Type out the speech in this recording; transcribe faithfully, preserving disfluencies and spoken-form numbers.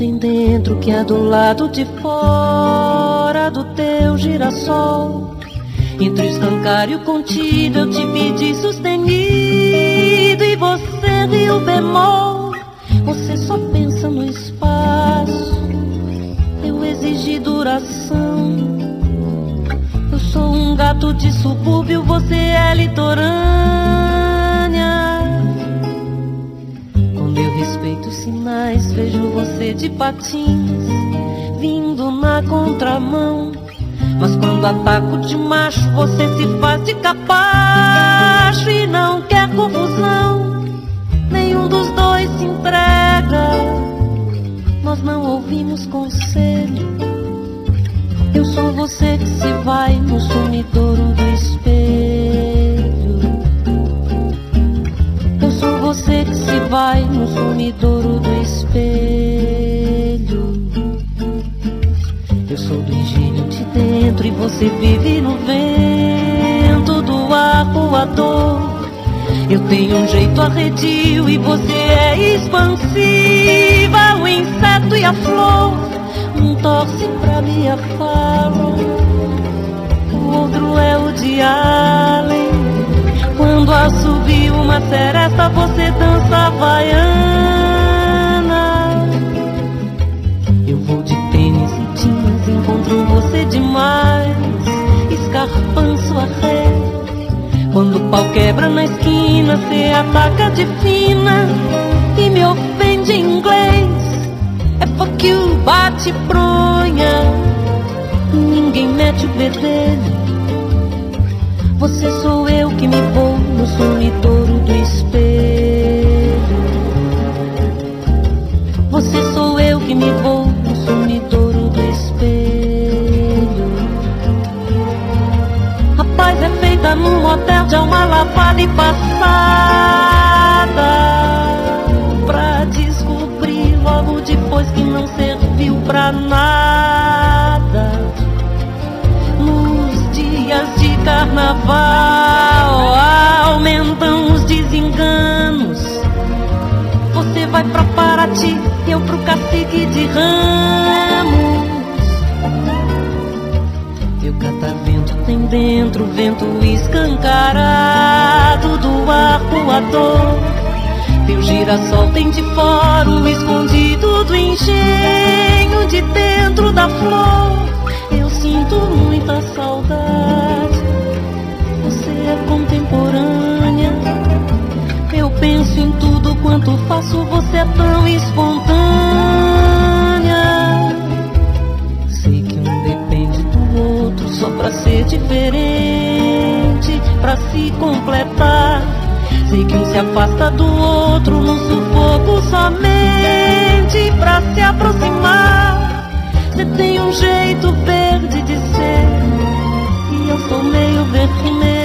tem dentro que é do lado de fora do teu girassol. Entre o escancário contido eu te pedi sustenido e você riu bemol. Você só pensa no espaço, eu exigi duração. Eu sou um gato de subúrbio, você é litorânea. Quando eu respeito os sinais, vejo você de patins, vindo na contramão. Mas quando ataco de macho, você se faz de capacho e não quer confusão. Nenhum dos dois se entrega, nós não ouvimos conselho. Eu sou você que se vai no sumidouro do espelho. Eu sou você que se vai no sumidouro do espelho. Eu sou do engenho de dentro e você vive no vento do arpoador. Eu tenho um jeito arredio e você é expansiva, o inseto e a flor. Um torce pra minha fala, o outro é o de Allen. Quando assobia uma seresta, você dança havaiana. Eu vou de tênis e jeans, encontro você demais, escarpando sua rede. Quando o pau quebra na esquina, cê ataca de fina e me ofende em inglês. É fuck you, bate pronha, ninguém mete o bedelho. Você sou eu que me vou no sumidouro do espelho. Você sou eu que me vou no sumidouro do espelho. A paz é feita num hotel de alma lavada e passada, pra descobrir logo depois que não serviu pra nada. Nos dias de carnaval aumentam os desenganos. Você vai pra Paraty, eu pro Cacique de Ramos. Teu catavento tem dentro vento escancarado do arpoador. Teu girassol tem de fora o escondido do engenho de dentro da flor. Eu sinto muita saudade, você é contemporânea. Eu penso em tudo quanto faço, você é tão espontânea. Sei que um depende do outro só pra ser diferente, pra se completar. Sei que um se afasta do outro num sufoco somente pra se aproximar. Você tem um jeito verde de ser e eu sou meio vermelho.